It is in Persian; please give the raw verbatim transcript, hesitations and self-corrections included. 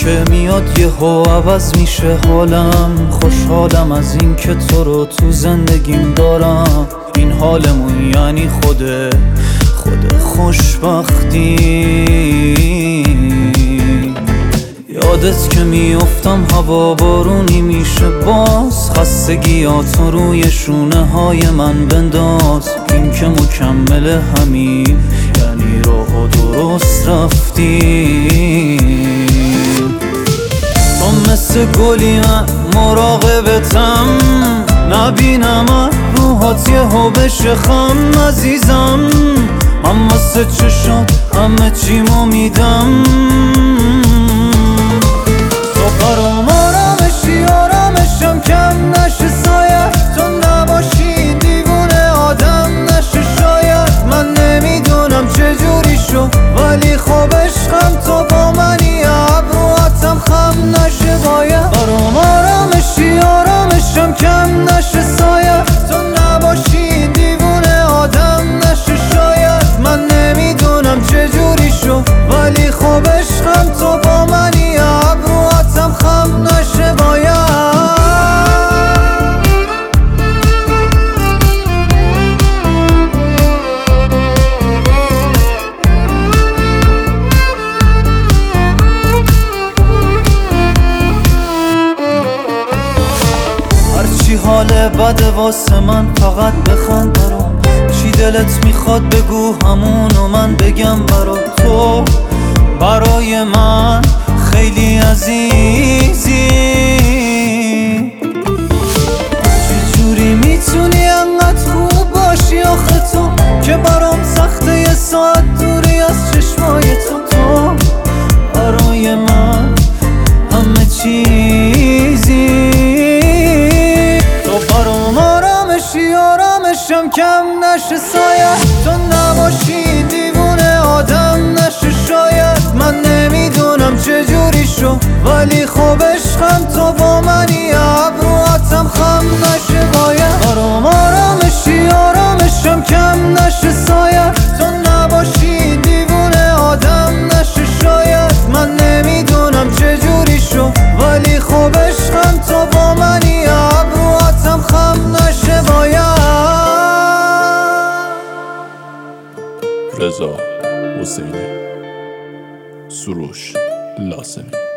که میاد یهو عوض میشه حالم. خوشحالم از این که تو رو تو زندگیم دارم. این حالمون یعنی خوده خود خوشبختی. یادت که میافتم هوا بارونی میشه باز. خستگیاتو روی شونه های من بنداز. این که مکمل همین یعنی راه درست رفتی. تو مثل گلی من مراقبتم. نبینم روحات یهو بشه خم عزیزم. من واسه چشات همه چیمو میدم. تو برام آرامشی آرامشم کم نشه سایه. تو نباشی دیوونه آدم نشه شاید. من نمیدونم چجوری شو ولی خب عشقم تو با منی. ابروهاتم خم نشه باید. برام آرامشی آرامشم کم نشه سایه. تو نباشی دیوونه آدم نشه شاید. من نمیدونم چجوری شو ولی خب عشقم تو با منی. ابروهاتم خم نشه باید. هرچی حال بده واسه من فقط بخند برام. چی دلت میخواد بگو همونو من بگم برا تو. برای من خیلی عزیزی. چجوری میتونی انقدر خوب باشی آخه تو که برام سخته یه ساعت دوری از چشمای تو. تو برای من همه چیزی. تو برام آرامشی آرامشم کم نشه سایه. تو نباشی دیوونه آدم نشه شاید. من نمیدونم چجوری شو ولی خب عشقم تو با منی. ابروهاتم خم نشه باید. برام آرامشی آرامشم کم نشه سایه. تو نباشی دیوونه آدم نشه شاید. من نمیدونم چجوری شو ولی خب عشقم تو با منی. ابروهاتم خم نشه باید. رضا حسینی، سروش لازمی.